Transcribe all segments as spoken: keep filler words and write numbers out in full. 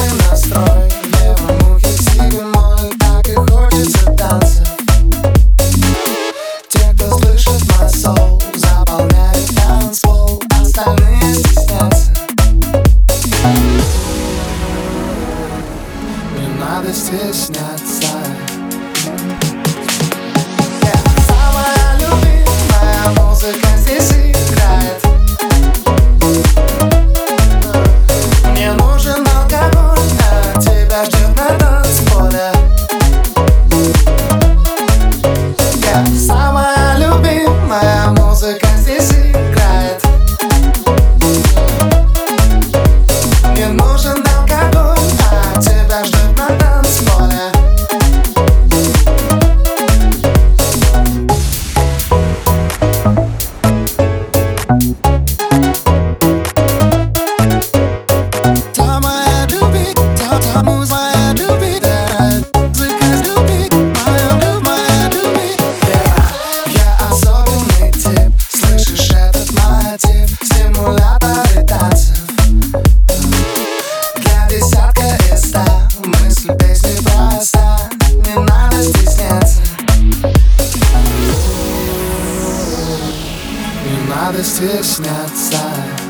особый настрой. Левомухи си бемоль, так и хочется танцев. Те, кто слышит мой соул, заполняют танцпол, остальные стеснятся. Не надо стесняться. Yeah. Самая любимая музыка здесь играет. Мне нужен алкоголь, а тебя ждет на танцполе. Yeah. Самая любимая музыка здесь играет. Мне нужен алкоголь, а тебя ждет на танцполе. Стимуляторы танцев для десятка и ста. Мысль песни проста, не надо стесняться. Не надо стесняться.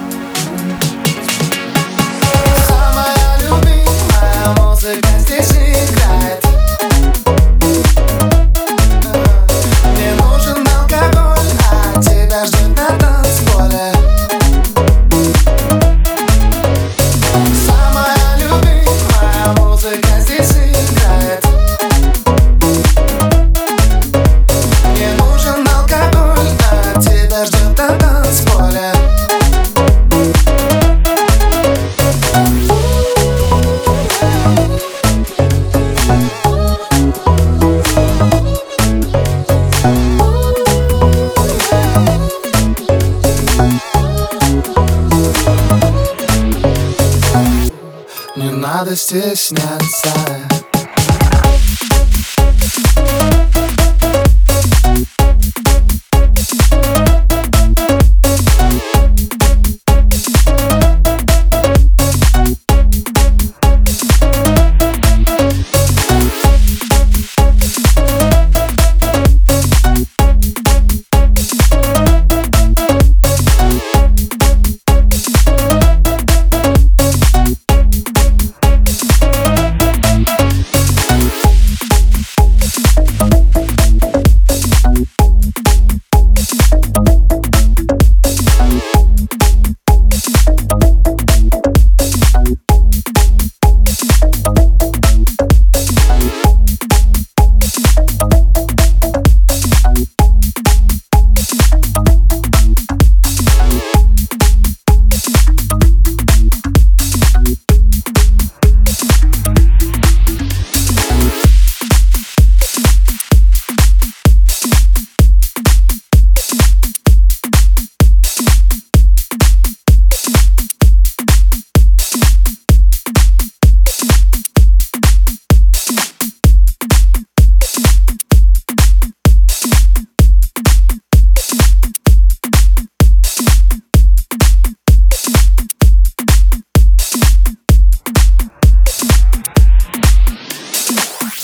Самая любимая музыка здесь играет. Мне нужен алкоголь, а тебя ждет на танцполе. Не надо стесняться.